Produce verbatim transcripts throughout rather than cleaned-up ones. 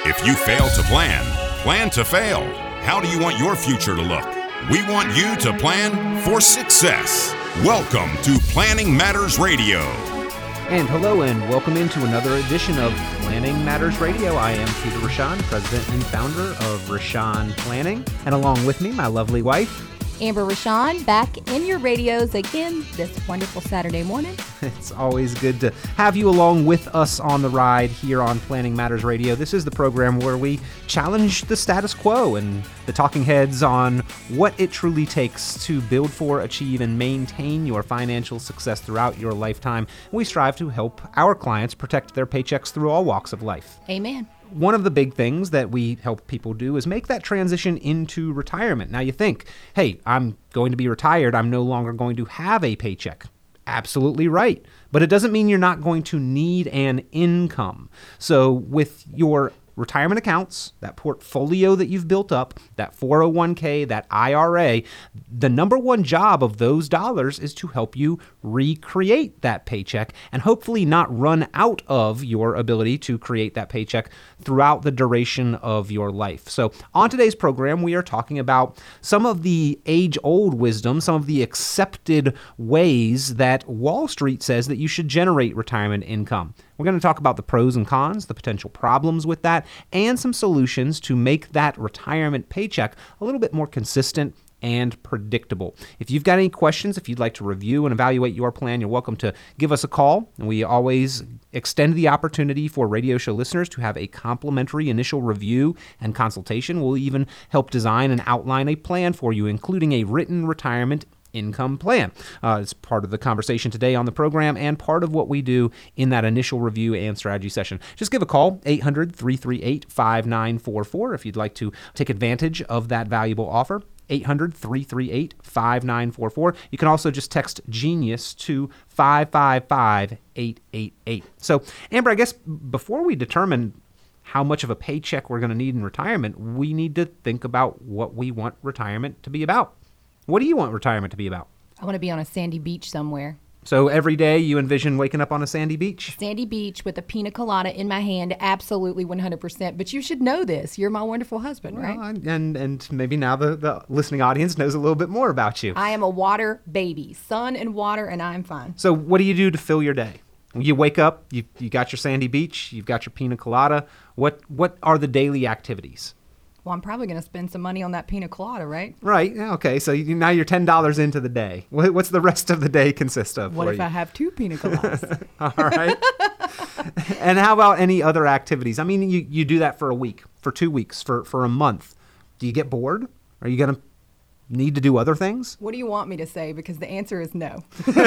If you fail to plan, plan to fail. How do you want your future to look? We want you to plan for success. Welcome to Planning Matters Radio. And hello and welcome into another edition of Planning Matters Radio. I am Peter Rochon, president and founder of Rochon Planning. And along with me, my lovely wife, Amber Rochon, back in your radios again this wonderful Saturday morning. It's always good to have you along with us on the ride here on Planning Matters Radio. This is the program where we challenge the status quo and the talking heads on what it truly takes to build for, achieve, and maintain your financial success throughout your lifetime. We strive to help our clients protect their paychecks through all walks of life. Amen. One of the big things that we help people do is make that transition into retirement. Now you think, hey, I'm going to be retired. I'm no longer going to have a paycheck. Absolutely right. But it doesn't mean you're not going to need an income. So with your retirement accounts, that portfolio that you've built up, that four oh one k, that I R A, the number one job of those dollars is to help you recreate that paycheck and hopefully not run out of your ability to create that paycheck throughout the duration of your life. So on today's program, we are talking about some of the age-old wisdom, some of the accepted ways that Wall Street says that you should generate retirement income. We're going to talk about the pros and cons, the potential problems with that, and some solutions to make that retirement paycheck a little bit more consistent and predictable. If you've got any questions, if you'd like to review and evaluate your plan, you're welcome to give us a call. And we always extend the opportunity for radio show listeners to have a complimentary initial review and consultation. We'll even help design and outline a plan for you, including a written retirement income plan. Uh, it's part of the conversation today on the program and part of what we do in that initial review and strategy session. Just give a call, eight hundred, three three eight, five nine four four, if you'd like to take advantage of that valuable offer. eight hundred, three three eight, five nine four four. You can also just text GENIUS to five five five, eight eight eight. So, Amber, I guess before we determine how much of a paycheck we're going to need in retirement, we need to think about what we want retirement to be about. What do you want retirement to be about? I want to be on a sandy beach somewhere. So every day you envision waking up on a sandy beach? Sandy beach with a pina colada in my hand, absolutely one hundred percent. But you should know this. You're my wonderful husband, right? Well, and and maybe now the, the listening audience knows a little bit more about you. I am a water baby. Sun and water, and I'm fine. So what do you do to fill your day? You wake up, you you got your sandy beach, you've got your pina colada. What What are the daily activities? Well, I'm probably going to spend some money on that pina colada, right? Right. Yeah, okay. So you, now you're ten dollars into the day. What, what's the rest of the day consist of? What for if you? I have two pina coladas? All right. And how about any other activities? I mean, you, you do that for a week, for two weeks, for, for a month. Do you get bored? Are you going to need to do other things? What do you want me to say? Because the answer is no.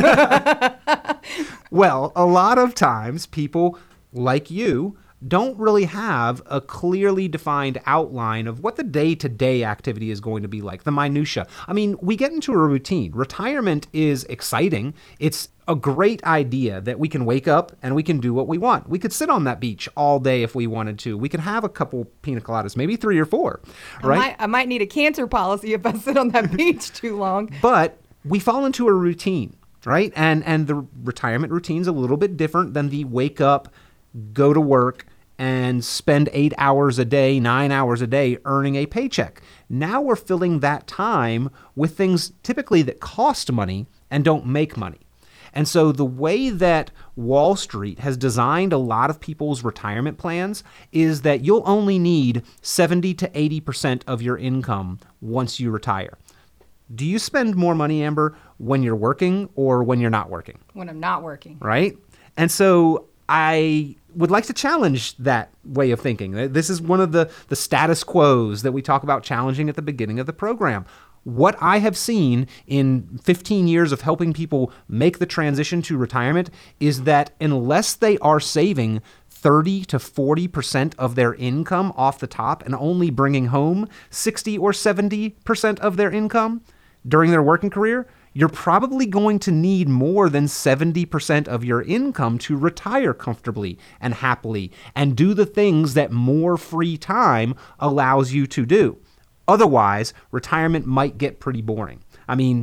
Well, a lot of times people like you don't really have a clearly defined outline of what the day-to-day activity is going to be like, the minutia. I mean, we get into a routine. Retirement is exciting. It's a great idea that we can wake up and we can do what we want. We could sit on that beach all day if we wanted to. We could have a couple pina coladas, maybe three or four, right? I might, I might need a cancer policy if I sit on that beach too long. But we fall into a routine, right? And and the retirement routine's a little bit different than the wake up, go to work, and spend eight hours a day, nine hours a day earning a paycheck. Now we're filling that time with things typically that cost money and don't make money. And so the way that Wall Street has designed a lot of people's retirement plans is that you'll only need seventy to eighty percent of your income once you retire. Do you spend more money, Amber, when you're working or when you're not working? When I'm not working. Right? And so I would like to challenge that way of thinking. This is one of the, the status quos that we talk about challenging at the beginning of the program. What I have seen in fifteen years of helping people make the transition to retirement is that unless they are saving thirty to forty percent of their income off the top and only bringing home sixty or seventy percent of their income during their working career, you're probably going to need more than seventy percent of your income to retire comfortably and happily and do the things that more free time allows you to do. Otherwise, retirement might get pretty boring. I mean,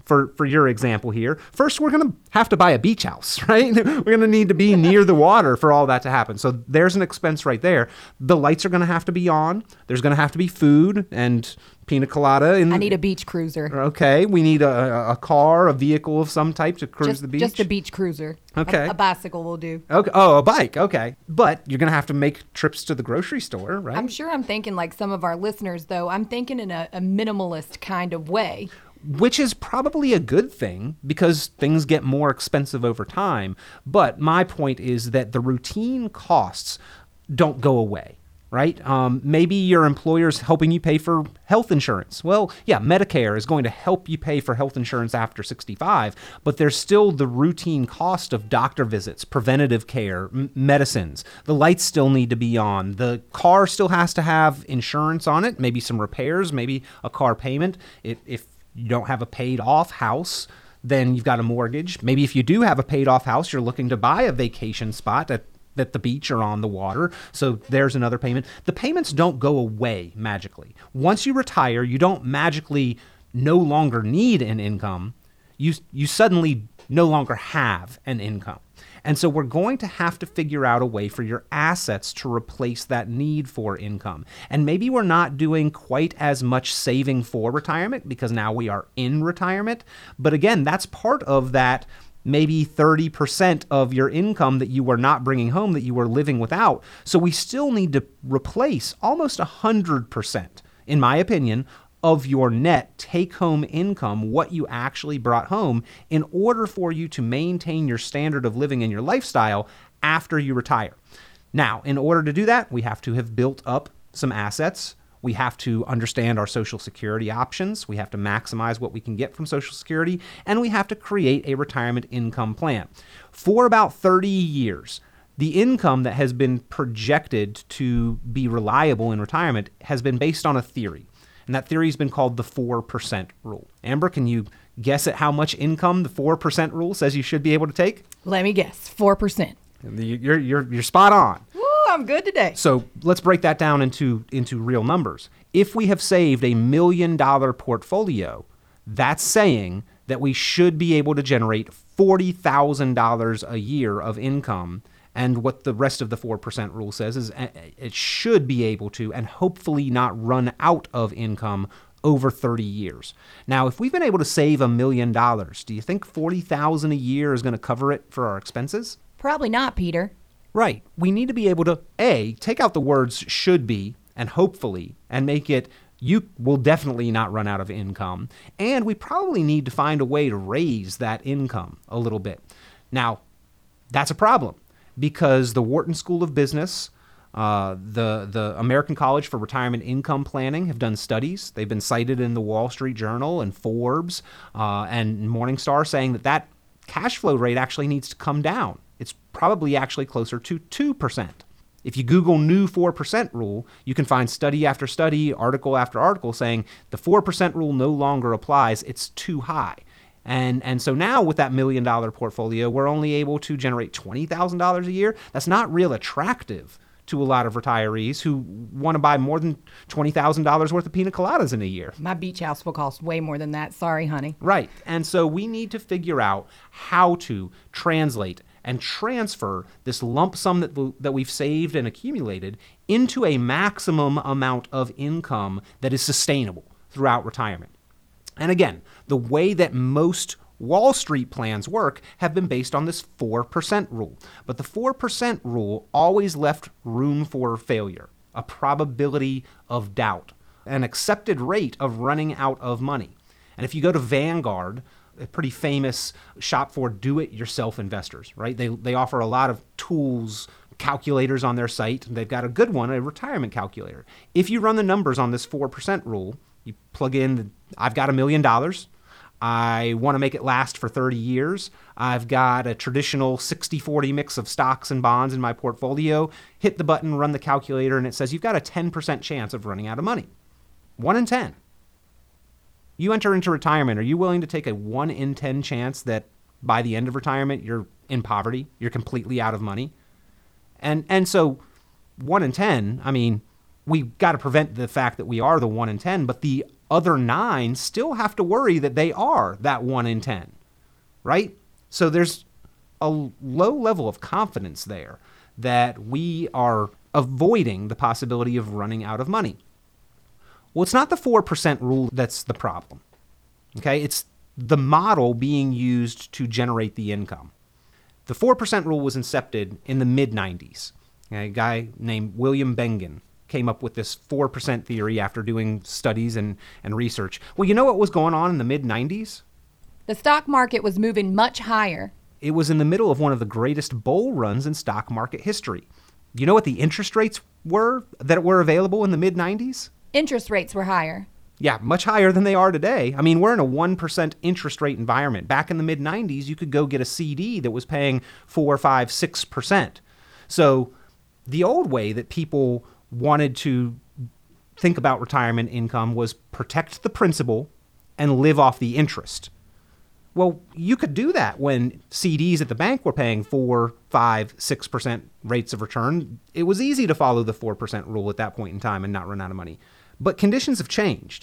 for, for your example here, first we're going to have to buy a beach house, right? We're going to need to be near the water for all that to happen. So there's an expense right there. The lights are going to have to be on. There's going to have to be food and pina colada. In, I need a beach cruiser. Okay. We need a, a car, a vehicle of some type to cruise just, the beach. Just a beach cruiser. Okay. A, a bicycle will do. Okay. Oh, a bike. Okay. But you're going to have to make trips to the grocery store, right? I'm sure I'm thinking like some of our listeners, though. I'm thinking in a, a minimalist kind of way. Which is probably a good thing because things get more expensive over time. But my point is that the routine costs don't go away. Right? Um, maybe your employer's helping you pay for health insurance. Well, yeah, Medicare is going to help you pay for health insurance after sixty-five, but there's still the routine cost of doctor visits, preventative care, m- medicines. The lights still need to be on. The car still has to have insurance on it, maybe some repairs, maybe a car payment. If, if you don't have a paid off house, then you've got a mortgage. Maybe if you do have a paid off house, you're looking to buy a vacation spot at at the beach or on the water. So there's another payment. The payments don't go away magically. Once you retire, you don't magically no longer need an income. You you suddenly no longer have an income. And so we're going to have to figure out a way for your assets to replace that need for income. And maybe we're not doing quite as much saving for retirement because now we are in retirement. But again, that's part of that maybe thirty percent of your income that you were not bringing home, that you were living without. So we still need to replace almost one hundred percent, in my opinion, of your net take-home income, what you actually brought home, in order for you to maintain your standard of living and your lifestyle after you retire. Now, in order to do that, we have to have built up some assets. We have to understand our Social Security options. We have to maximize what we can get from Social Security, and we have to create a retirement income plan. For about thirty years, the income that has been projected to be reliable in retirement has been based on a theory, and that theory has been called the four percent rule. Amber, can you guess at how much income the four percent rule says you should be able to take? Let me guess, four percent. You're, you're, you're spot on. I'm good today. So let's break that down into, into real numbers. If we have saved a million dollar portfolio, that's saying that we should be able to generate forty thousand dollars a year of income. And what the rest of the four percent rule says is it should be able to, and hopefully not run out of income over thirty years. Now, if we've been able to save a million dollars, do you think forty thousand dollars a year is going to cover it for our expenses? Probably not, Peter. Right. We need to be able to, A, take out the words should be and hopefully and make it you will definitely not run out of income. And we probably need to find a way to raise that income a little bit. Now, that's a problem because the Wharton School of Business, uh, the, the American College for Retirement Income Planning have done studies. They've been cited in the Wall Street Journal and Forbes uh, and Morningstar saying that that cash flow rate actually needs to come down. It's probably actually closer to two percent. If you Google new four percent rule, you can find study after study, article after article saying the four percent rule no longer applies. It's too high. And and so now with that million dollar portfolio, we're only able to generate twenty thousand dollars a year. That's not real attractive to a lot of retirees who want to buy more than twenty thousand dollars worth of pina coladas in a year. My beach house will cost way more than that. Sorry, honey. Right. And so we need to figure out how to translate and transfer this lump sum that, we, that we've saved and accumulated into a maximum amount of income that is sustainable throughout retirement. And again, the way that most Wall Street plans work have been based on this four percent rule. But the four percent rule always left room for failure, a probability of doubt, an accepted rate of running out of money. And if you go to Vanguard, a pretty famous shop for do-it-yourself investors, right? They they offer a lot of tools, calculators on their site. They've got a good one, a retirement calculator. If you run the numbers on this four percent rule, you plug in, I've got a million dollars. I want to make it last for thirty years. I've got a traditional sixty forty mix of stocks and bonds in my portfolio. Hit the button, run the calculator, and it says you've got a ten percent chance of running out of money. One in ten. You enter into retirement, are you willing to take a one in ten chance that by the end of retirement you're in poverty, you're completely out of money? And and so one in ten, I mean, we've got to prevent the fact that we are the one in ten, but the other nine still have to worry that they are that one in ten, right? So there's a low level of confidence there that we are avoiding the possibility of running out of money. Well, it's not the four percent rule that's the problem, okay? It's the model being used to generate the income. The four percent rule was incepted in the mid nineties. A guy named William Bengen came up with this four percent theory after doing studies and, and research. Well, you know what was going on in the mid nineties? The stock market was moving much higher. It was in the middle of one of the greatest bull runs in stock market history. You know what the interest rates were that were available in the mid nineties? Interest rates were higher. Yeah, much higher than they are today. I mean, we're in a one percent interest rate environment. Back in the mid nineties, you could go get a C D that was paying four, five, six percent. So the old way that people wanted to think about retirement income was protect the principal and live off the interest. Well, you could do that when C Ds at the bank were paying four, five, six percent rates of return. It was easy to follow the four percent rule at that point in time and not run out of money. But conditions have changed.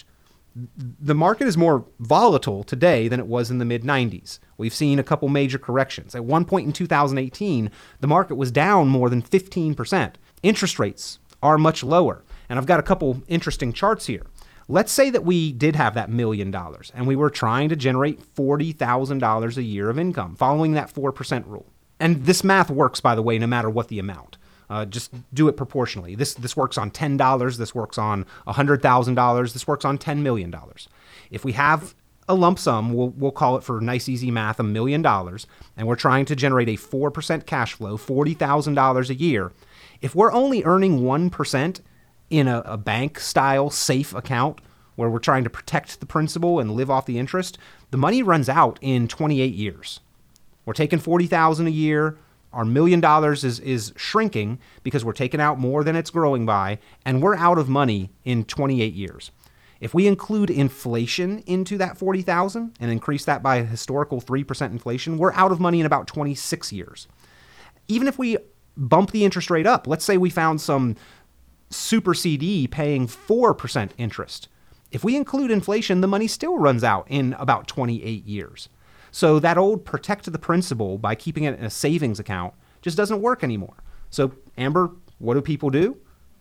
The market is more volatile today than it was in the mid nineties. We've seen a couple major corrections. At one point in two thousand eighteen, the market was down more than fifteen percent. Interest rates are much lower. And I've got a couple interesting charts here. Let's say that we did have that million dollars and we were trying to generate forty thousand dollars a year of income following that four percent rule. And this math works, by the way, no matter what the amount. Uh, just do it proportionally. This this works on ten dollars. This works on one hundred thousand dollars. This works on ten million dollars. If we have a lump sum, we'll, we'll call it for nice, easy math, a million dollars, and we're trying to generate a four percent cash flow, forty thousand dollars a year. If we're only earning one percent in a, a bank-style safe account where we're trying to protect the principal and live off the interest, the money runs out in twenty-eight years. We're taking forty thousand dollars a year. Our million dollars is, is shrinking because we're taking out more than it's growing by, and we're out of money in twenty-eight years. If we include inflation into that forty thousand dollars and increase that by a historical three percent inflation, we're out of money in about twenty-six years. Even if we bump the interest rate up, let's say we found some super C D paying four percent interest. If we include inflation, the money still runs out in about twenty-eight years. So that old protect the principal by keeping it in a savings account just doesn't work anymore. So Amber, what do people do?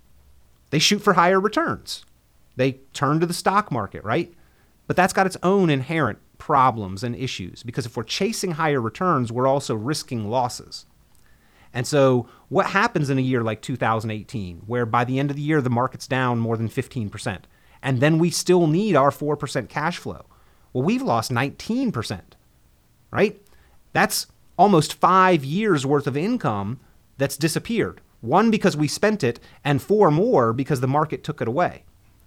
They shoot for higher returns. They turn to the stock market, right? But that's got its own inherent problems and issues because if we're chasing higher returns, we're also risking losses. And so what happens in a year like two thousand eighteen, where by the end of the year, the market's down more than fifteen percent, and then we still need our four percent cash flow? Well, we've lost nineteen percent, right? That's almost five years worth of income that's disappeared. One, because we spent it, and four more because the market took it away.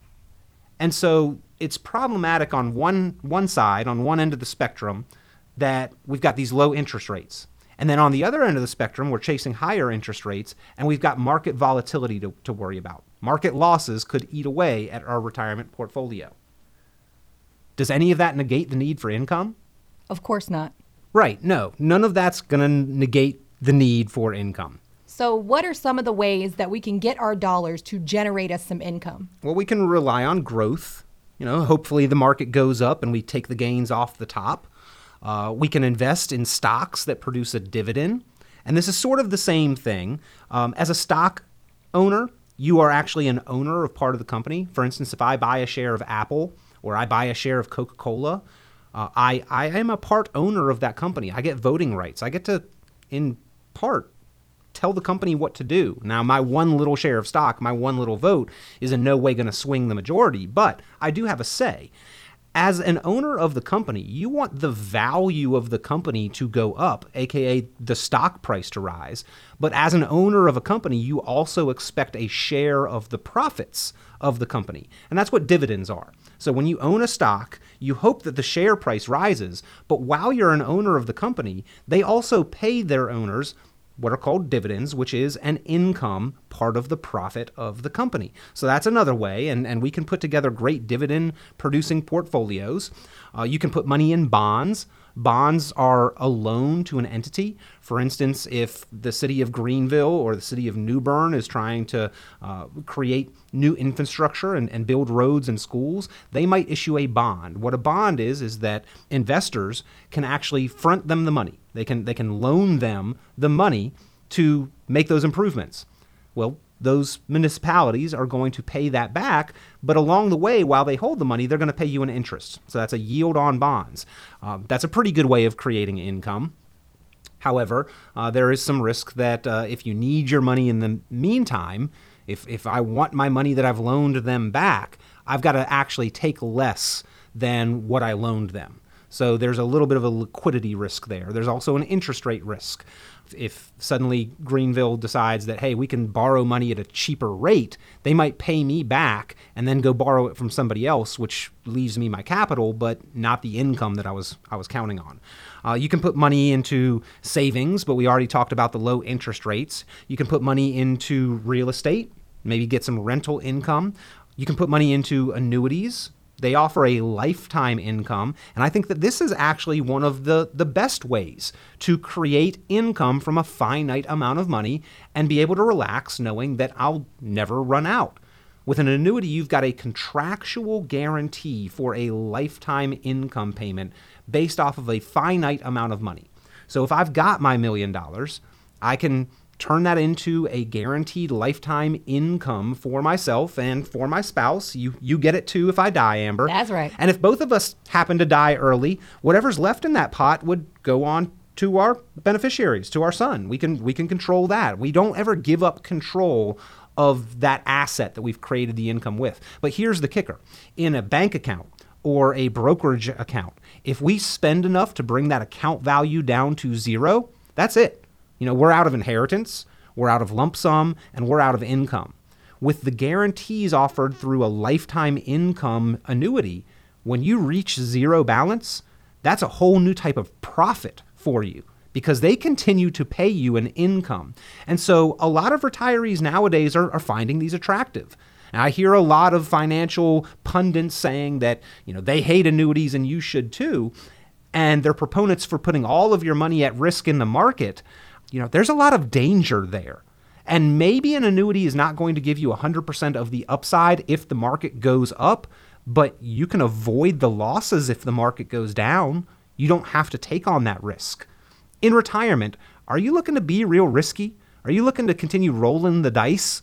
And so it's problematic on one, one side, on one end of the spectrum, that we've got these low interest rates. And then on the other end of the spectrum, we're chasing higher interest rates, and we've got market volatility to, to worry about. Market losses could eat away at our retirement portfolio. Does any of that negate the need for income? Of course not. Right. No, none of that's going to negate the need for income. So what are some of the ways that we can get our dollars to generate us some income? Well, we can rely on growth. You know, hopefully the market goes up and we take the gains off the top. Uh, we can invest in stocks that produce a dividend. And this is sort of the same thing. Um, as a stock owner, you are actually an owner of part of the company. For instance, if I buy a share of Apple or I buy a share of Coca-Cola, uh, I, I am a part owner of that company. I get voting rights. I get to, in part, tell the company what to do. Now, my one little share of stock, my one little vote is in no way going to swing the majority, but I do have a say. As an owner of the company, you want the value of the company to go up, aka the stock price to rise. But as an owner of a company, you also expect a share of the profits of the company. And that's what dividends are. So when you own a stock, you hope that the share price rises. But while you're an owner of the company, they also pay their owners what are called dividends, which is an income part of the profit of the company. So that's another way, and, and we can put together great dividend-producing portfolios. Uh, you can put money in bonds. Bonds are a loan to an entity. For instance, if the city of Greenville or the city of New Bern is trying to uh, create new infrastructure and, and build roads and schools, they might issue a bond. What a bond is, is that investors can actually front them the money. They can, they can loan them the money to make those improvements. Well, those municipalities are going to pay that back, but along the way, while they hold the money, they're going to pay you an interest. So that's a yield on bonds. Um, that's a pretty good way of creating income. However, uh, there is some risk that uh, if you need your money in the meantime, if, if I want my money that I've loaned them back, I've got to actually take less than what I loaned them. So there's a little bit of a liquidity risk there. There's also an interest rate risk. If suddenly Greenville decides that, hey, we can borrow money at a cheaper rate, they might pay me back and then go borrow it from somebody else, which leaves me my capital, but not the income that I was I was counting on. Uh, you can put money into savings, but we already talked about the low interest rates. You can put money into real estate, maybe get some rental income. You can put money into annuities. They offer a lifetime income, and I think that this is actually one of the, the best ways to create income from a finite amount of money and be able to relax knowing that I'll never run out. With an annuity, you've got a contractual guarantee for a lifetime income payment based off of a finite amount of money. So if I've got my million dollars, I can turn that into a guaranteed lifetime income for myself and for my spouse. You you get it too if I die, Amber. That's right. And if both of us happen to die early, whatever's left in that pot would go on to our beneficiaries, to our son. We can we can control that. We don't ever give up control of that asset that we've created the income with. But here's the kicker. In a bank account or a brokerage account, if we spend enough to bring that account value down to zero, that's it. You know, we're out of inheritance, we're out of lump sum, and we're out of income. With the guarantees offered through a lifetime income annuity, when you reach zero balance, that's a whole new type of profit for you because they continue to pay you an income. And so a lot of retirees nowadays are, are finding these attractive. And I hear a lot of financial pundits saying that, you know, they hate annuities and you should too. And they're proponents for putting all of your money at risk in the market. You know, there's a lot of danger there. And maybe an annuity is not going to give you one hundred percent of the upside if the market goes up, but you can avoid the losses if the market goes down. You don't have to take on that risk. In retirement, are you looking to be real risky? Are you looking to continue rolling the dice?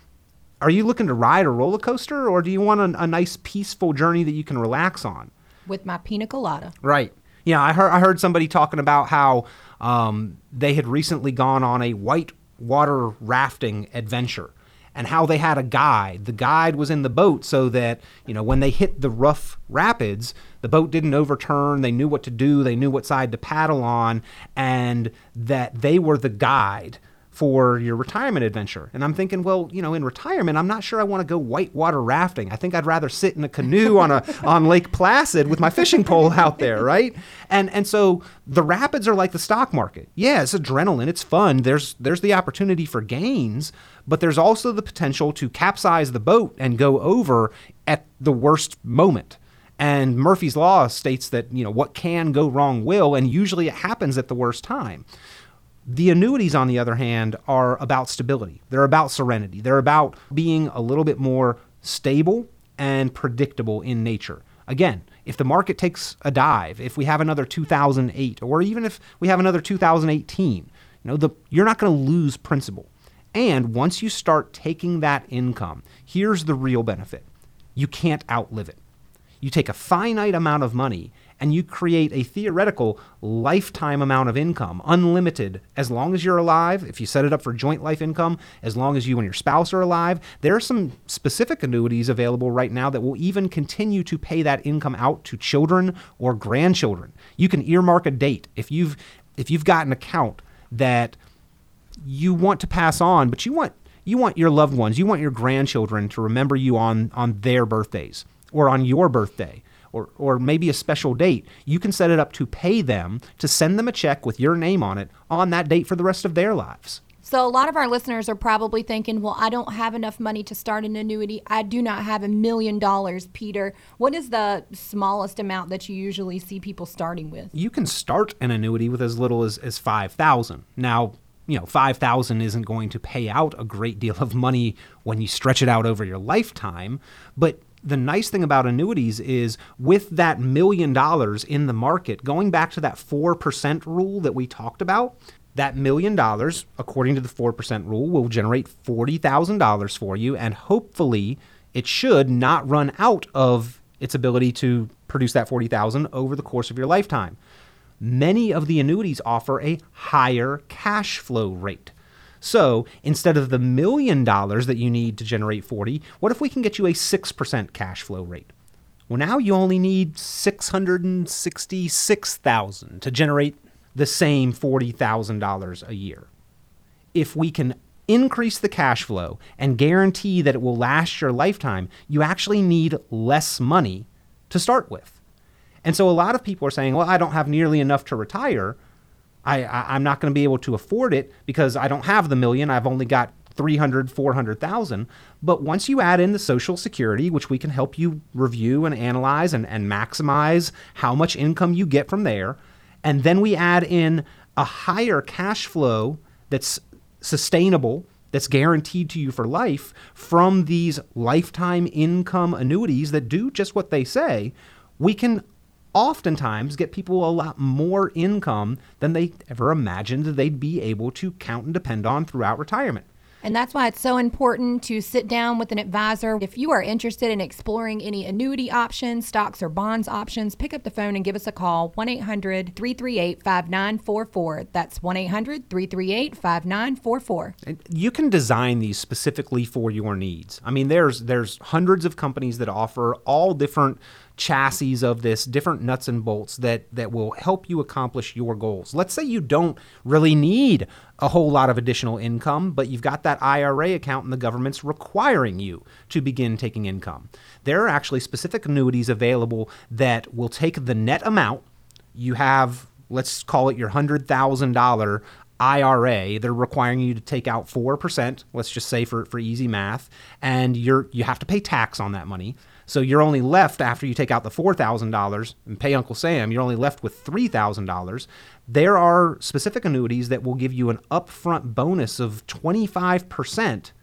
Are you looking to ride a roller coaster, or do you want a, a nice peaceful journey that you can relax on? With my pina colada. Right. Yeah, I heard I heard somebody talking about how um, they had recently gone on a white water rafting adventure and how they had a guide. The guide was in the boat so that, you know, when they hit the rough rapids, the boat didn't overturn. They knew what to do. They knew what side to paddle on, and that they were the guide for your retirement adventure. And I'm thinking, well, you know, in retirement, I'm not sure I want to go whitewater rafting. I think I'd rather sit in a canoe on a on Lake Placid with my fishing pole out there, right? And and so the rapids are like the stock market. Yeah, it's adrenaline, it's fun. There's there's the opportunity for gains, but there's also the potential to capsize the boat and go over at the worst moment. And Murphy's Law states that, you know, what can go wrong will, and usually it happens at the worst time. The annuities, on the other hand, are about stability. They're about serenity. They're about being a little bit more stable and predictable in nature. Again, if the market takes a dive, if we have another two thousand eight, or even if we have another two thousand eighteen, you know, the, you're not going to lose principal. And once you start taking that income, here's the real benefit. You can't outlive it. You take a finite amount of money and you create a theoretical lifetime amount of income, unlimited, as long as you're alive. If you set it up for joint life income, as long as you and your spouse are alive. There are some specific annuities available right now that will even continue to pay that income out to children or grandchildren. You can earmark a date. If you've if you've got an account that you want to pass on, but you want you want your loved ones, you want your grandchildren to remember you on on their birthdays or on your birthday, or or maybe a special date, you can set it up to pay them, to send them a check with your name on it on that date for the rest of their lives. So a lot of our listeners are probably thinking, well, I don't have enough money to start an annuity. I do not have a million dollars, Peter. What is the smallest amount that you usually see people starting with? You can start an annuity with as little as, as five thousand dollars. Now, you know, five thousand dollars isn't going to pay out a great deal of money when you stretch it out over your lifetime, but the nice thing about annuities is with that million dollars in the market, going back to that four percent rule that we talked about, that million dollars, according to the four percent rule, will generate forty thousand dollars for you, and hopefully it should not run out of its ability to produce that forty thousand dollars over the course of your lifetime. Many of the annuities offer a higher cash flow rate. So instead of the million dollars that you need to generate forty, what if we can get you a six percent cash flow rate? Well, now you only need six hundred sixty-six thousand dollars to generate the same forty thousand dollars a year. If we can increase the cash flow and guarantee that it will last your lifetime, you actually need less money to start with. And so a lot of people are saying, well, I don't have nearly enough to retire. I, I, I'm not going to be able to afford it because I don't have the million. I've only got three hundred, four hundred thousand. But once you add in the Social Security, which we can help you review and analyze and, and maximize how much income you get from there, and then we add in a higher cash flow that's sustainable, that's guaranteed to you for life from these lifetime income annuities that do just what they say, we can oftentimes get people a lot more income than they ever imagined they'd be able to count and depend on throughout retirement. And that's why it's so important to sit down with an advisor. If you are interested in exploring any annuity options, stocks or bonds options, pick up the phone and give us a call, one eight hundred, three three eight, five nine four four. That's one eight hundred, three three eight, five nine four four. You can design these specifically for your needs. I mean, there's there's hundreds of companies that offer all different chassis of this, different nuts and bolts that, that will help you accomplish your goals. Let's say you don't really need a whole lot of additional income, but you've got that I R A account and the government's requiring you to begin taking income. There are actually specific annuities available that will take the net amount. You have, let's call it your one hundred thousand dollars I R A. They're requiring you to take out four percent, let's just say for, for easy math, and you're you have to pay tax on that money. So you're only left, after you take out the four thousand dollars and pay Uncle Sam, you're only left with three thousand dollars. There are specific annuities that will give you an upfront bonus of twenty-five percent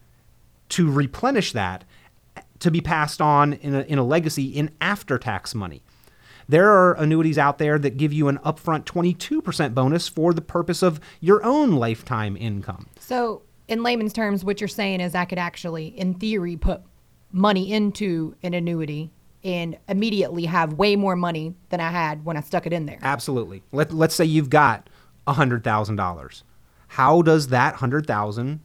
to replenish that, to be passed on in a, in a legacy in after-tax money. There are annuities out there that give you an upfront twenty-two percent bonus for the purpose of your own lifetime income. So in layman's terms, what you're saying is I could actually, in theory, put money into an annuity and immediately have way more money than I had when I stuck it in there. Absolutely. Let, let's say you've got one hundred thousand dollars. How does that one hundred thousand dollars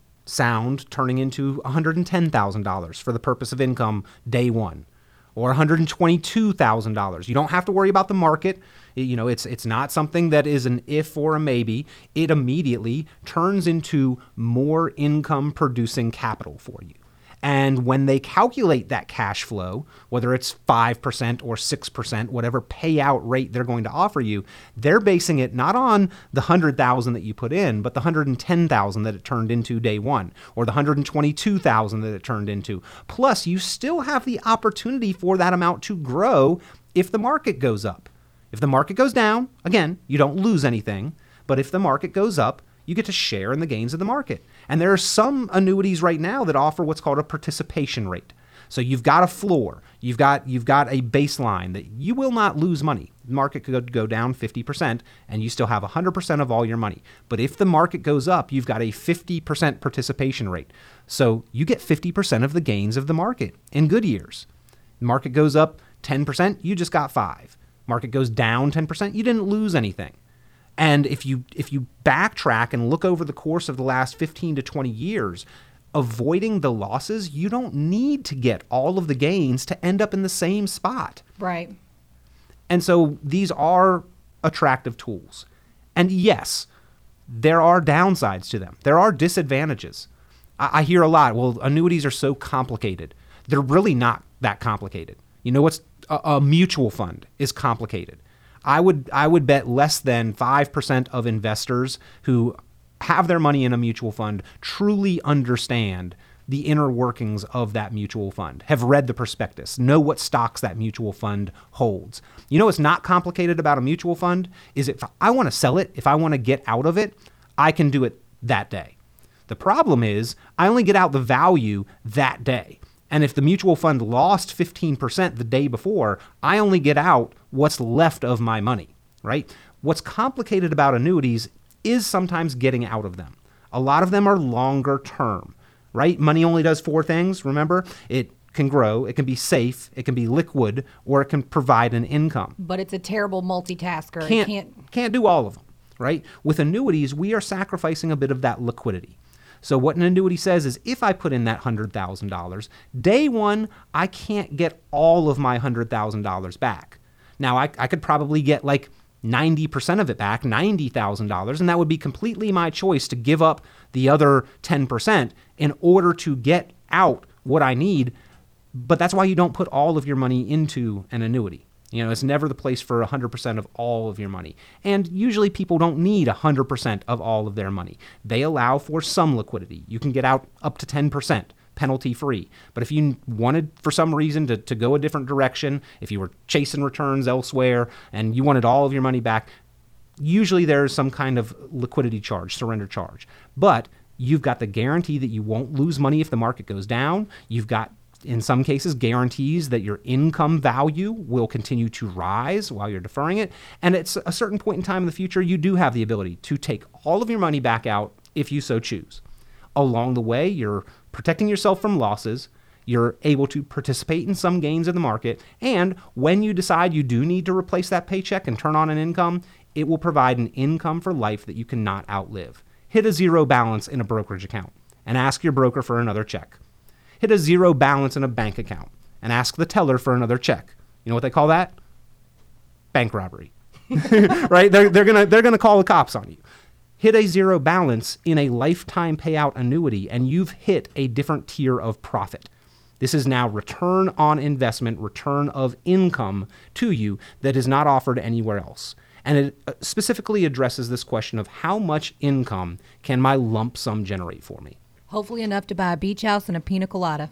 sound turning into one hundred ten thousand dollars for the purpose of income day one? Or one hundred twenty-two thousand dollars. You don't have to worry about the market. You know, it's it's not something that is an if or a maybe. It immediately turns into more income producing capital for you. And when they calculate that cash flow, whether it's five percent or six percent, whatever payout rate they're going to offer you, they're basing it not on the one hundred thousand dollars that you put in, but the one hundred ten thousand dollars that it turned into day one, or the one hundred twenty-two thousand dollars that it turned into. Plus, you still have the opportunity for that amount to grow if the market goes up. If the market goes down, again, you don't lose anything, but if the market goes up, you get to share in the gains of the market. And there are some annuities right now that offer what's called a participation rate. So you've got a floor, you've got you've got a baseline that you will not lose money. The market could go down fifty percent and you still have one hundred percent of all your money. But if the market goes up, you've got a fifty percent participation rate. So you get fifty percent of the gains of the market in good years. The market goes up ten percent, you just got five. Market goes down ten percent, you didn't lose anything. And if you if you backtrack and look over the course of the last fifteen to twenty years, avoiding the losses, you don't need to get all of the gains to end up in the same spot. Right. And so these are attractive tools. And yes, there are downsides to them. There are disadvantages. I, I hear a lot, well, annuities are so complicated. They're really not that complicated. You know what's a, a mutual fund is complicated. I would I would bet less than five percent of investors who have their money in a mutual fund truly understand the inner workings of that mutual fund, have read the prospectus, know what stocks that mutual fund holds. You know what's not complicated about a mutual fund is if I want to sell it, if I want to get out of it, I can do it that day. The problem is I only get out the value that day. And if the mutual fund lost fifteen percent the day before, I only get out what's left of my money, right? What's complicated about annuities is sometimes getting out of them. A lot of them are longer term, right? Money only does four things, remember? It can grow, it can be safe, it can be liquid, or it can provide an income. But it's a terrible multitasker. Can't, it can't can't do all of them, right? With annuities, we are sacrificing a bit of that liquidity. So what an annuity says is if I put in that one hundred thousand dollars, day one, I can't get all of my one hundred thousand dollars back. Now, I, I could probably get like ninety percent of it back, ninety thousand dollars, and that would be completely my choice to give up the other ten percent in order to get out what I need. But that's why you don't put all of your money into an annuity. You know, it's never the place for one hundred percent of all of your money. And usually people don't need one hundred percent of all of their money. They allow for some liquidity. You can get out up to ten percent penalty-free. But if you wanted, for some reason, to, to go a different direction, if you were chasing returns elsewhere and you wanted all of your money back, usually there's some kind of liquidity charge, surrender charge. But you've got the guarantee that you won't lose money if the market goes down. You've got, in some cases, guarantees that your income value will continue to rise while you're deferring it. And at a certain point in time in the future, you do have the ability to take all of your money back out if you so choose. Along the way, you're protecting yourself from losses. You're able to participate in some gains in the market. And when you decide you do need to replace that paycheck and turn on an income, it will provide an income for life that you cannot outlive. Hit a zero balance in a brokerage account and ask your broker for another check. Hit a zero balance in a bank account and ask the teller for another check. You know what they call that? Bank robbery, right? They're, they're gonna they're gonna call the cops on you. Hit a zero balance in a lifetime payout annuity and you've hit a different tier of profit. This is now return on investment, return of income to you that is not offered anywhere else. And it specifically addresses this question of how much income can my lump sum generate for me? Hopefully enough to buy a beach house and a pina colada.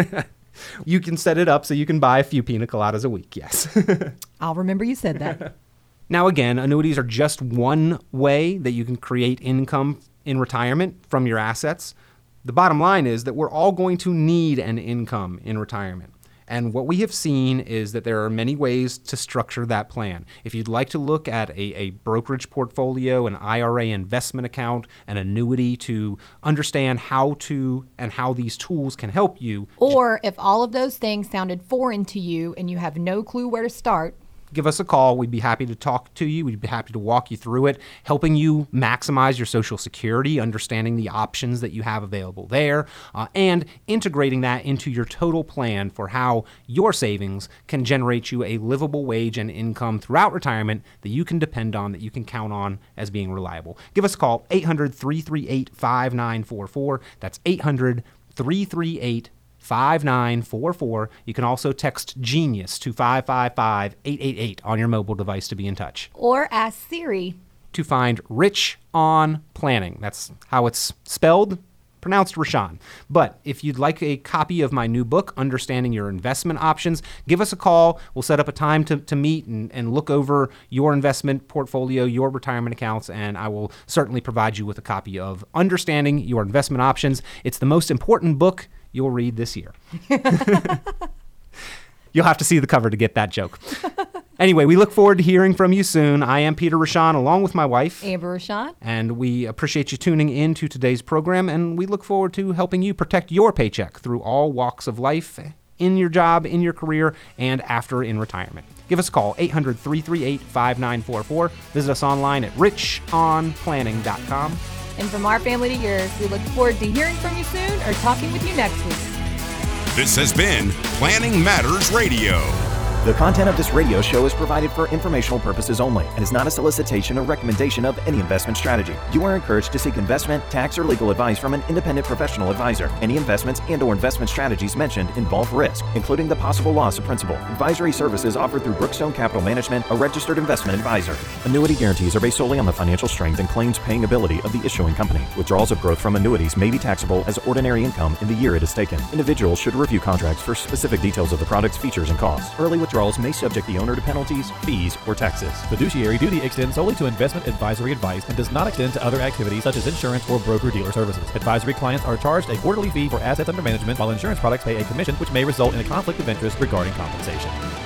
You can set it up so you can buy a few pina coladas a week, yes. I'll remember you said that. Now again, annuities are just one way that you can create income in retirement from your assets. The bottom line is that we're all going to need an income in retirement. And what we have seen is that there are many ways to structure that plan. If you'd like to look at a, a brokerage portfolio, an I R A investment account, an annuity to understand how to and how these tools can help you. Or if all of those things sounded foreign to you and you have no clue where to start, give us a call. We'd be happy to talk to you. We'd be happy to walk you through it, helping you maximize your Social Security, understanding the options that you have available there, uh, and integrating that into your total plan for how your savings can generate you a livable wage and income throughout retirement that you can depend on, that you can count on as being reliable. Give us a call, eight hundred, three three eight, five nine four four. That's eight hundred, three three eight, five nine four four. You can also text GENIUS to five five five, eight eight eight on your mobile device to be in touch. Or ask Siri to find Rich on Planning. That's how it's spelled, pronounced Rashawn. But if you'd like a copy of my new book, Understanding Your Investment Options, give us a call. We'll set up a time to, to meet and, and look over your investment portfolio, your retirement accounts, and I will certainly provide you with a copy of Understanding Your Investment Options. It's the most important book you'll read this year. You'll have to see the cover to get that joke. Anyway, we look forward to hearing from you soon. I am Peter Rashawn, along with my wife, Amber Rashawn. And we appreciate you tuning in to today's program, and we look forward to helping you protect your paycheck through all walks of life, in your job, in your career, and after in retirement. Give us a call, eight hundred, three three eight, five nine four four. Visit us online at rich on planning dot com. And from our family to yours, we look forward to hearing from you soon or talking with you next week. This has been Planning Matters Radio. The content of this radio show is provided for informational purposes only and is not a solicitation or recommendation of any investment strategy. You are encouraged to seek investment, tax, or legal advice from an independent professional advisor. Any investments and or investment strategies mentioned involve risk, including the possible loss of principal. Advisory services offered through Brookstone Capital Management, a registered investment advisor. Annuity guarantees are based solely on the financial strength and claims paying ability of the issuing company. Withdrawals of growth from annuities may be taxable as ordinary income in the year it is taken. Individuals should review contracts for specific details of the product's features and costs. Early withdrawals may subject the owner to penalties, fees, or taxes. Fiduciary duty extends solely to investment advisory advice and does not extend to other activities such as insurance or broker-dealer services. Advisory clients are charged a quarterly fee for assets under management, while insurance products pay a commission, which may result in a conflict of interest regarding compensation.